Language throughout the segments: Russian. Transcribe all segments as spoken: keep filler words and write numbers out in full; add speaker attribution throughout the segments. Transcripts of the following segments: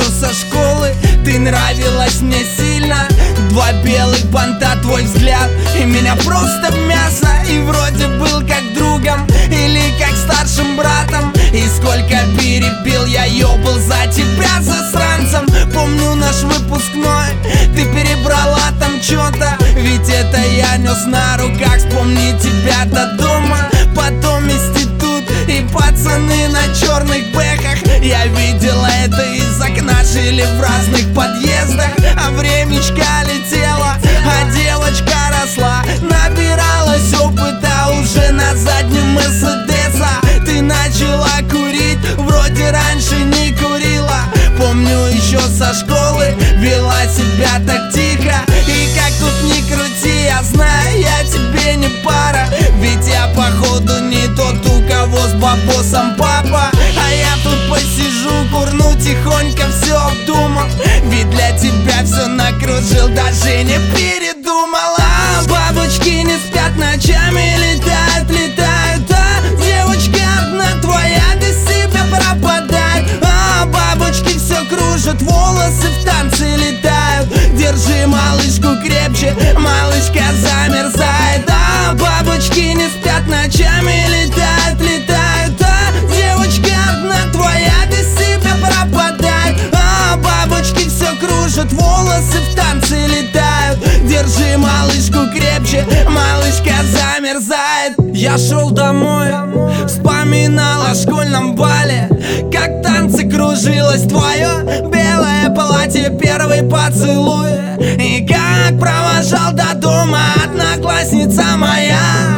Speaker 1: еще со школы ты нравилась мне сильно. Два белых банта, твой взгляд, и меня просто в мясо. И вроде был как другом или как старшим братом. И сколько перепил я ёбал за тебя, засранцем. Помню наш выпускной, ты перебрала там чё-то, ведь это я нес на руках. Вспомни тебя до дома, потом институт и пацаны на черных бэхах. Я видела это из окна, жили в разных подъездах. А времечко летело, а девочка росла, набиралась опыта уже на заднем Мерседеса. Ты начала курить, вроде раньше не курила. Помню еще со школы вела себя так тихо. И как тут ни крути, я знаю, я тебе не пара. Ведь я походу не тот, у кого с бабосом папа. А я тут посижу, курну тихонько, все обдумав. Ведь для тебя все накружил, даже не передумала. Бабочки не спят ночами, летают, летают. А девочка одна твоя без себя пропадает. А бабочки все кружат, волосы в танце летают. Держи малышку крепче, малышка замерзает. А бабочки не спят ночами, летают, летают. А девочка одна твоя без себя пропадает. А бабочки все кружат, волосы в танце летают. Держи малышку крепче, малышка замерзает. Я шел домой, вспоминал о школьном бале, как танцы кружилось твое белое платье, первый поцелуй. И как провожал до дома одноклассница моя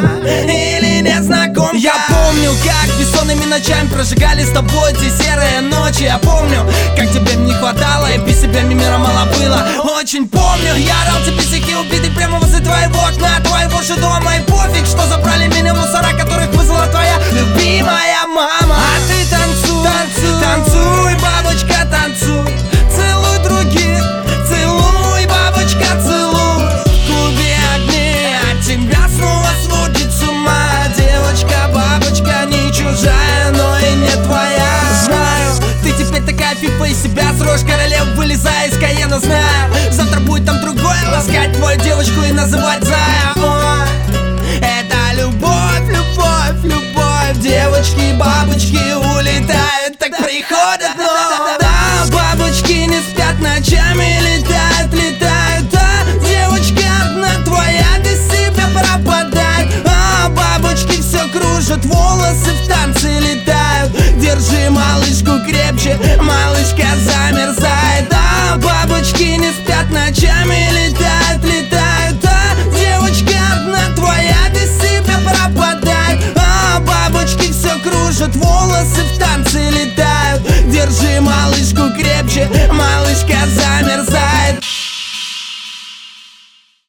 Speaker 1: или незнакомка. Я помню, как бессонными ночами прожигали с тобой те серые ночи. Я помню, как тебе не хватало и без себя мира мало было. Очень помню, я орал тебе стихи, убитый прямо возле твоего окна, твоего же дома. И пофиг, что забрали меня мусора, которых вызвала твоя любимая мама. А ты танцуй, танцуй, танцуй, бабочка, танцуй. Целуй других, целуй, бабочка, целуй. В клубе огней от тебя снова сводит с ума. Девочка, бабочка, не чужая, но и не твоя. Знаю, ты теперь такая фифа из себя строишь королев, вылезая из Каена. Знаю, завтра будет там другое, ласкать твою девочку и называть зая. Ой, это любовь, любовь, любовь. Девочки, бабочки улетают, так приходят, но да, бабочки не спят ночами, летают, летают. А девочка одна твоя без себя пропадает. А бабочки все кружат, волосы в танце летают. Держи малышку крепче, малышка замерзает. А бабочки не спят ночами, летают, летают. А девочка одна твоя без себя пропадает. А бабочки все кружат, волосы в танце летают. Держи малышку крепче, малышка замерзает.